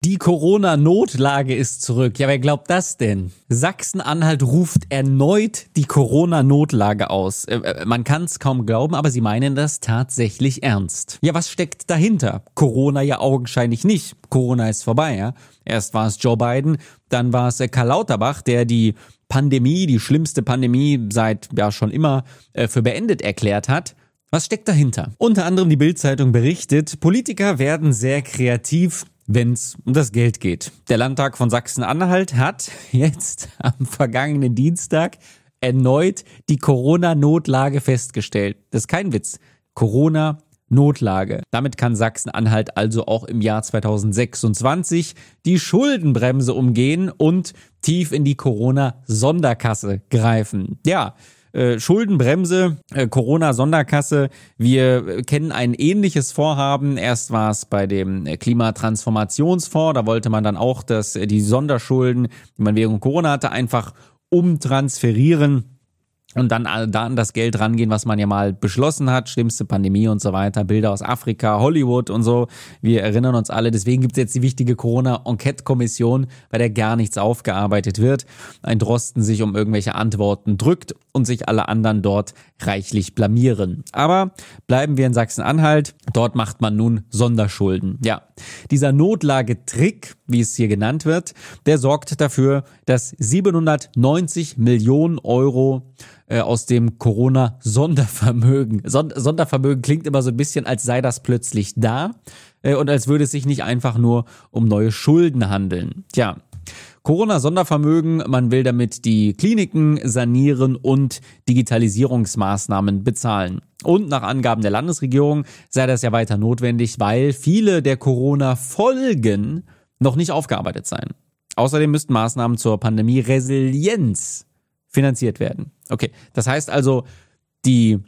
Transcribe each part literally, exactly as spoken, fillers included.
Die Corona-Notlage ist zurück. Ja, wer glaubt das denn? Sachsen-Anhalt ruft erneut die Corona-Notlage aus. Äh, man kann es kaum glauben, aber sie meinen das tatsächlich ernst. Ja, was steckt dahinter? Corona ja augenscheinlich nicht. Corona ist vorbei, ja. Erst war es Joe Biden, dann war es äh, Karl Lauterbach, der die Pandemie, die schlimmste Pandemie seit ja schon immer äh, für beendet erklärt hat. Was steckt dahinter? Unter anderem die Bild-Zeitung berichtet, Politiker werden sehr kreativ, wenn es um das Geld geht. Der Landtag von Sachsen-Anhalt hat jetzt am vergangenen Dienstag erneut die Corona-Notlage festgestellt. Das ist kein Witz. Corona-Notlage. Damit kann Sachsen-Anhalt also auch im Jahr zweitausendsechsundzwanzig die Schuldenbremse umgehen und tief in die Corona-Sonderkasse greifen. Ja, Äh, Schuldenbremse, äh, Corona-Sonderkasse. Wir kennen ein ähnliches Vorhaben. Erst war es bei dem Klimatransformationsfonds. Da wollte man dann auch, dass die Sonderschulden, die man während Corona hatte, einfach umtransferieren und dann da an das Geld rangehen, was man ja mal beschlossen hat. Schlimmste Pandemie und so weiter. Bilder aus Afrika, Hollywood und so. Wir erinnern uns alle. Deswegen gibt es jetzt die wichtige Corona-Enquete-Kommission, bei der gar nichts aufgearbeitet wird. Ein Drosten sich um irgendwelche Antworten drückt und sich alle anderen dort reichlich blamieren. Aber bleiben wir in Sachsen-Anhalt. Dort macht man nun Sonderschulden. Ja, dieser Notlagetrick, wie es hier genannt wird, der sorgt dafür, dass siebenhundertneunzig Millionen Euro äh, aus dem Corona-Sondervermögen. Son- Sondervermögen klingt immer so ein bisschen, als sei das plötzlich da äh, und als würde es sich nicht einfach nur um neue Schulden handeln. Tja, Corona-Sondervermögen, man will damit die Kliniken sanieren und Digitalisierungsmaßnahmen bezahlen. Und nach Angaben der Landesregierung sei das ja weiter notwendig, weil viele der Corona-Folgen noch nicht aufgearbeitet seien. Außerdem müssten Maßnahmen zur Pandemie-Resilienz finanziert werden. Okay, das heißt also, die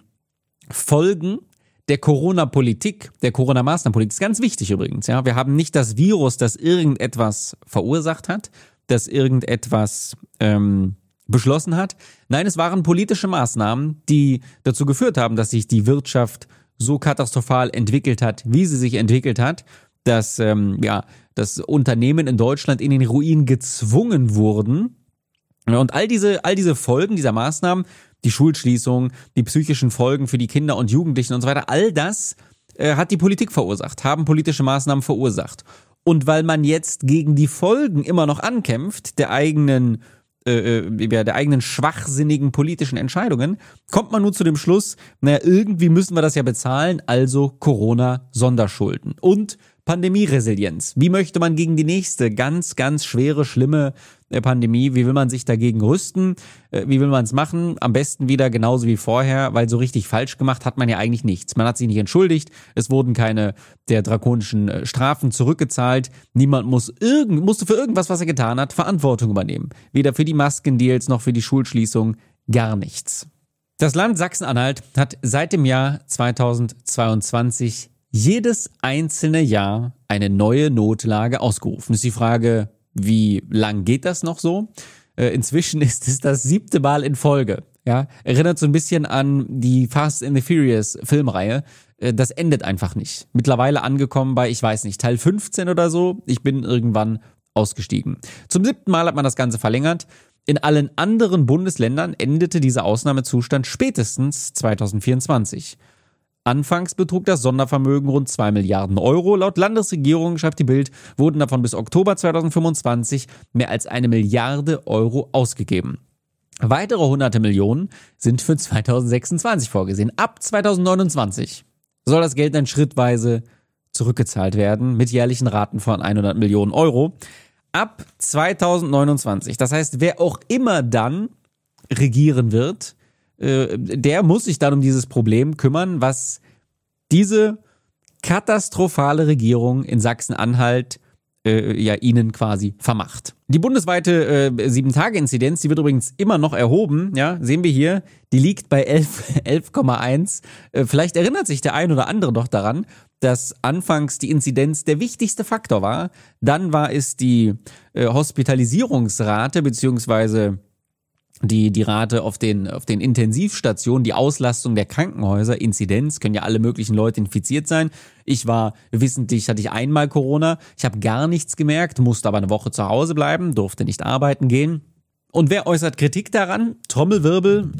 Folgen der Corona-Politik, der Corona-Maßnahmenpolitik ist ganz wichtig übrigens. Ja, wir haben nicht das Virus, das irgendetwas verursacht hat, das irgendetwas ähm, beschlossen hat. Nein, es waren politische Maßnahmen, die dazu geführt haben, dass sich die Wirtschaft so katastrophal entwickelt hat, wie sie sich entwickelt hat, dass ähm, ja das Unternehmen in Deutschland in den Ruin gezwungen wurden. Und all diese, all diese Folgen dieser Maßnahmen, die Schulschließung, die psychischen Folgen für die Kinder und Jugendlichen und so weiter, all das äh, hat die Politik verursacht, haben politische Maßnahmen verursacht. Und weil man jetzt gegen die Folgen immer noch ankämpft, der eigenen, äh, der eigenen schwachsinnigen politischen Entscheidungen, kommt man nun zu dem Schluss, naja, irgendwie müssen wir das ja bezahlen, also Corona-Sonderschulden. Und Pandemie-Resilienz. Wie möchte man gegen die nächste ganz, ganz schwere, schlimme Pandemie, wie will man sich dagegen rüsten? Wie will man es machen? Am besten wieder genauso wie vorher, weil so richtig falsch gemacht hat man ja eigentlich nichts. Man hat sich nicht entschuldigt, es wurden keine der drakonischen Strafen zurückgezahlt. Niemand muss irgend, musste für irgendwas, was er getan hat, Verantwortung übernehmen. Weder für die Maskendeals noch für die Schulschließung, gar nichts. Das Land Sachsen-Anhalt hat seit dem Jahr zweitausendzweiundzwanzig jedes einzelne Jahr eine neue Notlage ausgerufen. Ist die Frage, wie lang geht das noch so? Äh, inzwischen ist es das siebte Mal in Folge. Ja, erinnert so ein bisschen an die Fast and the Furious Filmreihe. Äh, das endet einfach nicht. Mittlerweile angekommen bei, ich weiß nicht, Teil fünfzehn oder so. Ich bin irgendwann ausgestiegen. Zum siebten Mal hat man das Ganze verlängert. In allen anderen Bundesländern endete dieser Ausnahmezustand spätestens zweitausendvierundzwanzig. Anfangs betrug das Sondervermögen rund zwei Milliarden Euro. Laut Landesregierung, schreibt die Bild, wurden davon bis Oktober zweitausendfünfundzwanzig mehr als eine Milliarde Euro ausgegeben. Weitere hunderte Millionen sind für zweitausendsechsundzwanzig vorgesehen. Ab zweitausendneunundzwanzig soll das Geld dann schrittweise zurückgezahlt werden mit jährlichen Raten von hundert Millionen Euro. Ab zweitausendneunundzwanzig. Das heißt, wer auch immer dann regieren wird, der muss sich dann um dieses Problem kümmern, was diese katastrophale Regierung in Sachsen-Anhalt äh, ja ihnen quasi vermacht. Die bundesweite äh, sieben-Tage-Inzidenz, die wird übrigens immer noch erhoben, ja, sehen wir hier, die liegt bei elf Komma eins. Äh, vielleicht erinnert sich der ein oder andere doch daran, dass anfangs die Inzidenz der wichtigste Faktor war. Dann war es die äh, Hospitalisierungsrate beziehungsweise Die, die Rate auf den, auf den Intensivstationen, die Auslastung der Krankenhäuser, Inzidenz, können ja alle möglichen Leute infiziert sein. Ich war wissentlich, hatte ich einmal Corona. Ich habe gar nichts gemerkt, musste aber eine Woche zu Hause bleiben, durfte nicht arbeiten gehen. Und wer äußert Kritik daran? Trommelwirbel,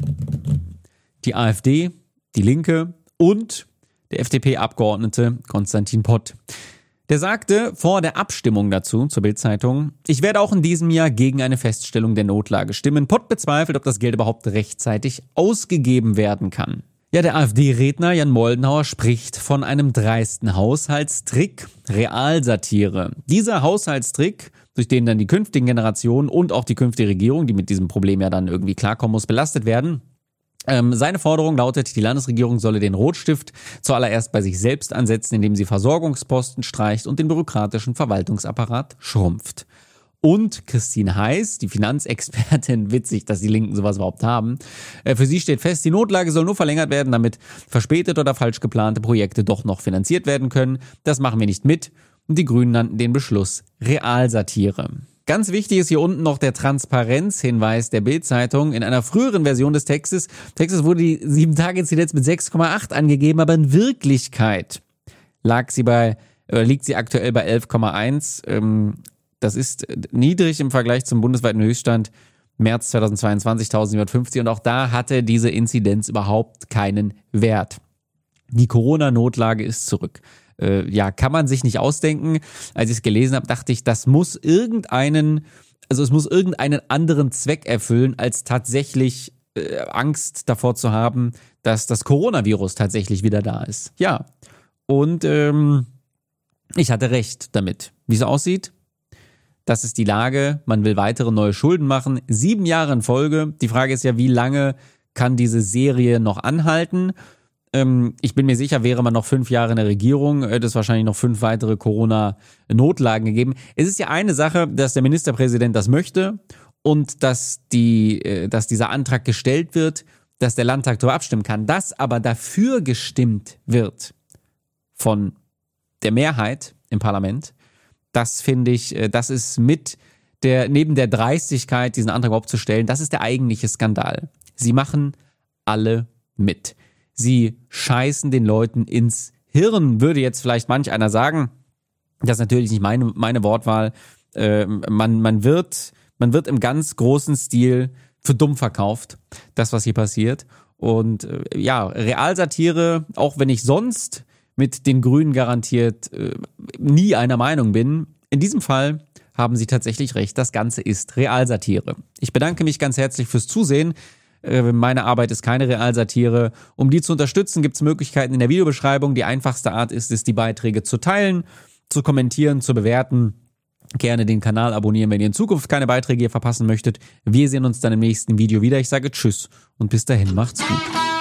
die AfD, die Linke und der F D P-Abgeordnete Konstantin Pott. Der sagte vor der Abstimmung dazu, zur Bild-Zeitung, ich werde auch in diesem Jahr gegen eine Feststellung der Notlage stimmen. Pott bezweifelt, ob das Geld überhaupt rechtzeitig ausgegeben werden kann. Ja, der AfD-Redner Jan Moldenhauer spricht von einem dreisten Haushaltstrick, Realsatire. Dieser Haushaltstrick, durch den dann die künftigen Generationen und auch die künftige Regierung, die mit diesem Problem ja dann irgendwie klarkommen muss, belastet werden. Ähm, seine Forderung lautet, die Landesregierung solle den Rotstift zuallererst bei sich selbst ansetzen, indem sie Versorgungsposten streicht und den bürokratischen Verwaltungsapparat schrumpft. Und Christine Heiß, die Finanzexpertin, witzig, dass die Linken sowas überhaupt haben, äh, für sie steht fest, die Notlage soll nur verlängert werden, damit verspätete oder falsch geplante Projekte doch noch finanziert werden können. Das machen wir nicht mit. Und die Grünen nannten den Beschluss Realsatire. Ganz wichtig ist hier unten noch der Transparenzhinweis der Bild-Zeitung. In einer früheren Version des Textes, Textes wurde die sieben Tage Inzidenz mit sechs Komma acht angegeben, aber in Wirklichkeit lag sie bei, oder liegt sie aktuell bei elf Komma eins. Ähm, das ist niedrig im Vergleich zum bundesweiten Höchststand März zweitausendzweiundzwanzig, eintausendsiebenhundertfünfzig. Und auch da hatte diese Inzidenz überhaupt keinen Wert. Die Corona-Notlage ist zurück. Äh, ja, kann man sich nicht ausdenken. Als ich es gelesen habe, dachte ich, das muss irgendeinen, also es muss irgendeinen anderen Zweck erfüllen, als tatsächlich äh, Angst davor zu haben, dass das Coronavirus tatsächlich wieder da ist. Ja, und ähm, ich hatte recht damit. Wie es aussieht, das ist die Lage. Man will weitere neue Schulden machen. Sieben Jahre in Folge. Die Frage ist ja, wie lange kann diese Serie noch anhalten? Ich bin mir sicher, wäre man noch fünf Jahre in der Regierung, hätte es wahrscheinlich noch fünf weitere Corona-Notlagen gegeben. Es ist ja eine Sache, dass der Ministerpräsident das möchte und dass die, dass dieser Antrag gestellt wird, dass der Landtag darüber abstimmen kann. Dass aber dafür gestimmt wird von der Mehrheit im Parlament, das finde ich, das ist mit der, neben der Dreistigkeit, diesen Antrag überhaupt zu stellen, das ist der eigentliche Skandal. Sie machen alle mit. Sie scheißen den Leuten ins Hirn, würde jetzt vielleicht manch einer sagen. Das ist natürlich nicht meine, meine Wortwahl. Äh, man, man, wird, man wird im ganz großen Stil für dumm verkauft, das, was hier passiert. Und äh, ja, Realsatire, auch wenn ich sonst mit den Grünen garantiert äh, nie einer Meinung bin, in diesem Fall haben sie tatsächlich recht. Das Ganze ist Realsatire. Ich bedanke mich ganz herzlich fürs Zusehen. Meine Arbeit ist keine Realsatire. Um die zu unterstützen, gibt es Möglichkeiten in der Videobeschreibung. Die einfachste Art ist es, die Beiträge zu teilen, zu kommentieren, zu bewerten. Gerne den Kanal abonnieren, wenn ihr in Zukunft keine Beiträge hier verpassen möchtet. Wir sehen uns dann im nächsten Video wieder. Ich sage Tschüss und bis dahin macht's gut.